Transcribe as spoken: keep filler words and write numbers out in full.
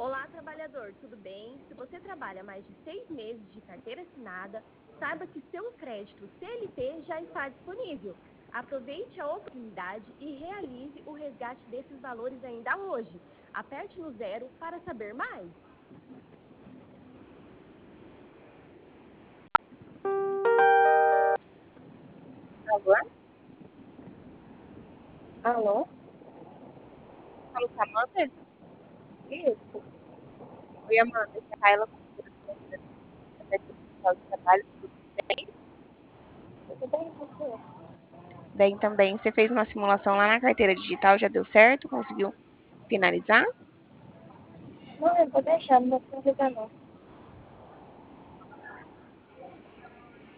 Olá, trabalhador, tudo bem? Se você trabalha mais de seis meses de carteira assinada, saiba que seu crédito C L T já está disponível. Aproveite a oportunidade e realize o resgate desses valores ainda hoje. Aperte no zero para saber mais. Alô? Alô? Fala com a Amanda? Isso. Oi, Amanda. Aqui é a Raila, consultora de trabalho. Tudo bem? Tudo bem, você? Bem também. Você fez uma simulação lá na carteira digital, já deu certo? Conseguiu finalizar? Não, eu vou deixar, não vou precisar não.